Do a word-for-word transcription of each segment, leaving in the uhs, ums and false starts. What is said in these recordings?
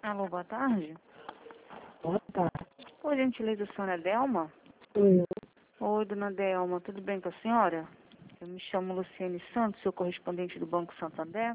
Alô, boa tarde. Boa tarde. Por gentileza, a senhora Delma? Sou eu. Oi, dona Delma, tudo bem com a senhora? Eu me chamo Luciane Santos, sou correspondente do Banco Santander.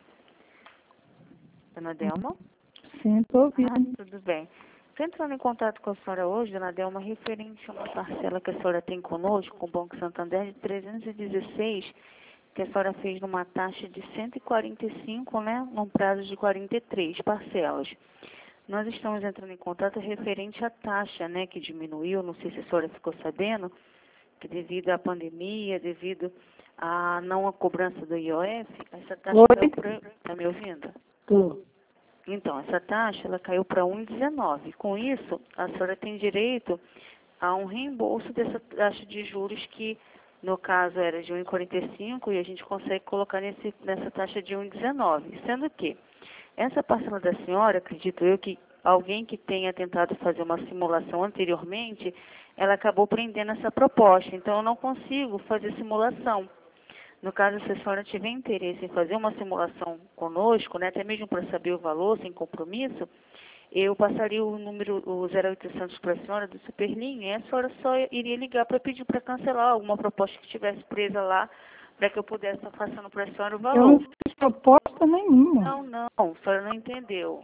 Dona Delma? Sim, estou ouvindo. Ah, tudo bem. Estou entrando em contato com a senhora hoje, dona Delma, referente a uma parcela que a senhora tem conosco, com o Banco Santander, de trezentos e dezesseis, que a senhora fez numa taxa de cento e quarenta e cinco, né, num prazo de quarenta e três parcelas. Nós estamos entrando em contato referente à taxa, né, que diminuiu, não sei se a senhora ficou sabendo, que devido à pandemia, devido à não a cobrança do I O F, essa taxa Oi? caiu para... Está me ouvindo? Estou. Então, essa taxa ela caiu para um vírgula dezenove. Com isso, a senhora tem direito a um reembolso dessa taxa de juros que, no caso, era de um vírgula quarenta e cinco e a gente consegue colocar nesse, nessa taxa de um vírgula dezenove. Sendo que essa parcela da senhora, acredito eu que alguém que tenha tentado fazer uma simulação anteriormente, ela acabou prendendo essa proposta. Então, eu não consigo fazer simulação. No caso, se a senhora tiver interesse em fazer uma simulação conosco, né, até mesmo para saber o valor, sem compromisso, eu passaria o número, o zero oitocentos para a senhora do Superlinha, e a senhora só iria ligar para pedir para cancelar alguma proposta que estivesse presa lá, para que eu pudesse estar passando para a senhora o Eu não valor. fiz proposta nenhuma. Não, não, a senhora não entendeu.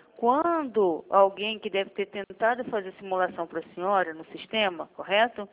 Quando alguém que deve ter tentado fazer simulação para a senhora no sistema, correto?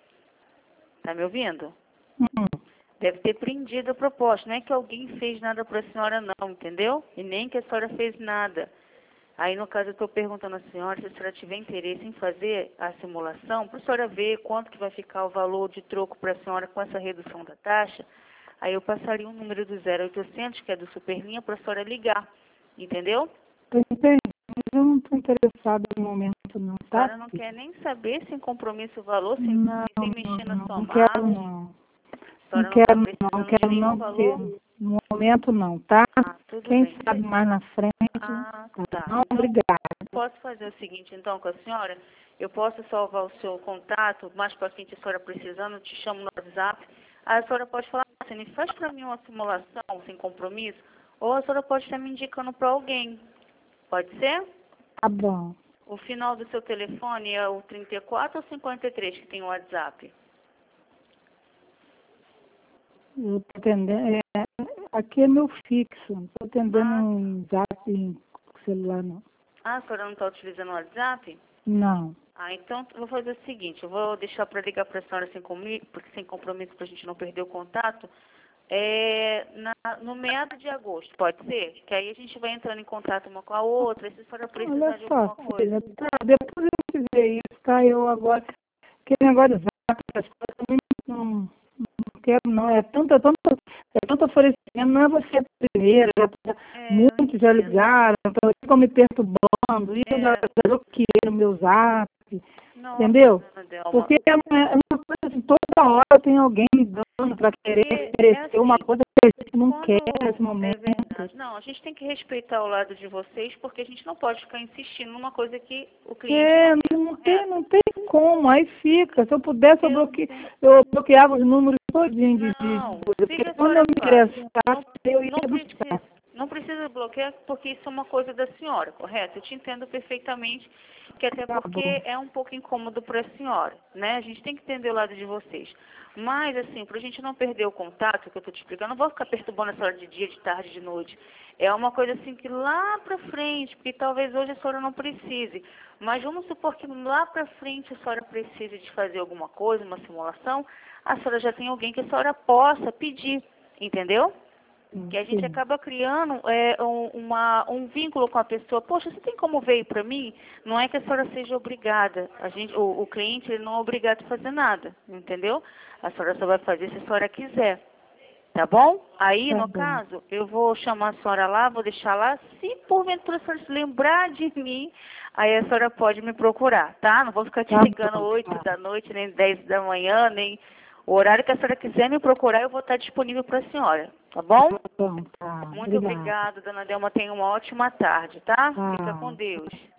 Está me ouvindo? Hum. Deve ter prendido a proposta. Não é que alguém fez nada para a senhora, não, entendeu? E nem que a senhora fez nada. Aí, no caso, eu estou perguntando à senhora se a senhora tiver interesse em fazer a simulação, para a senhora ver quanto que vai ficar o valor de troco para a senhora com essa redução da taxa. Aí eu passaria o número do zero oitocentos, que é do Superlinha, para a senhora ligar. Entendeu? Eu entendi, mas eu não estou interessada no momento, não, A tá? senhora não quer nem saber sem compromisso o valor, sem, Não, sem mexer não, na não, sua não quero margem. não. A Não senhora não está quero não, não precisando de quero nenhum não, valor? porque no momento não, tá? Ah, tudo Quem bem. sabe mais na frente, Ah, tá? tá. Não, Então, obrigada. posso fazer o seguinte, então, com a senhora? Eu posso salvar o seu contato, mais para frente a senhora precisando, te chamo no WhatsApp. Aí a senhora pode falar assim, faz para mim uma simulação sem compromisso, ou a senhora pode estar me indicando para alguém. Pode ser? Tá bom. O final do seu telefone é o trinta e quatro ou cinquenta e três que tem o WhatsApp? Eu tô atendendo, é, aqui é meu fixo, não estou atendendo Ah, um zap em celular, não. ah, a senhora não está utilizando o WhatsApp? Não. Ah, então eu vou fazer o seguinte, eu vou deixar para ligar para a senhora sem, comi- porque sem compromisso para a gente não perder o contato, é, na, no meado de agosto, pode ser? Que aí a gente vai entrando em contato uma com a outra, e se a senhora Olha precisar de só, alguma coisa. filha, tá, depois eu te ver isso, tá? Eu agora, aquele negócio de zap, essas coisas, também não, não quero não, é tanta, tanta, é tanto oferecimento, não é você a primeira, já, tá- É, eu muitos já entendo. ligaram, então ficam me perturbando, e eu já, É, já bloqueei no meu zap, nossa, entendeu? dona Delma, Porque é uma, é uma coisa assim, toda hora tem alguém ligando para querer porque é oferecer uma assim, coisa que a gente não quer nesse quando é momento. verdade, não, a gente tem que respeitar o lado de vocês, porque a gente não pode ficar insistindo numa coisa que o cliente É, não quer, não tem, correto? não tem como, aí fica. Se eu pudesse, eu, Eu bloque... entendo. eu bloqueava os números todinhos de, de de Não, coisa, siga porque a quando eu senhora me faz. interessasse, Não, eu ia não buscar. precisa, não precisa bloquear, porque isso é uma coisa da senhora, correto? Eu te entendo perfeitamente, que até Tá porque bom, é um pouco incômodo para a senhora, né? A gente tem que entender o lado de vocês. Mas, assim, para a gente não perder o contato, que eu estou te explicando, não vou ficar perturbando a senhora de dia, de tarde, de noite. É uma coisa assim que lá para frente, porque talvez hoje a senhora não precise, mas vamos supor que lá para frente a senhora precise de fazer alguma coisa, uma simulação, a senhora já tem alguém que a senhora possa pedir, entendeu? Que a gente sim. acaba criando é, um, uma, um vínculo com a pessoa. Poxa, você tem como ver para mim? Não é que a senhora seja obrigada. A gente, o, o cliente ele não é obrigado a fazer nada, entendeu? A senhora só vai fazer se a senhora quiser. Tá bom? Aí, Tá no bom, caso, eu vou chamar a senhora lá, vou deixar lá. Se porventura a senhora se lembrar de mim, aí a senhora pode me procurar, tá? Não vou ficar te tá ligando bom, oito tá. da noite, nem dez da manhã, nem o horário que a senhora quiser me procurar, eu vou estar disponível para a senhora, tá bom? Tá bom, tá. Muito Obrigada. obrigada, dona Delma. Tenha uma ótima tarde, tá? Fica com Tá. Deus.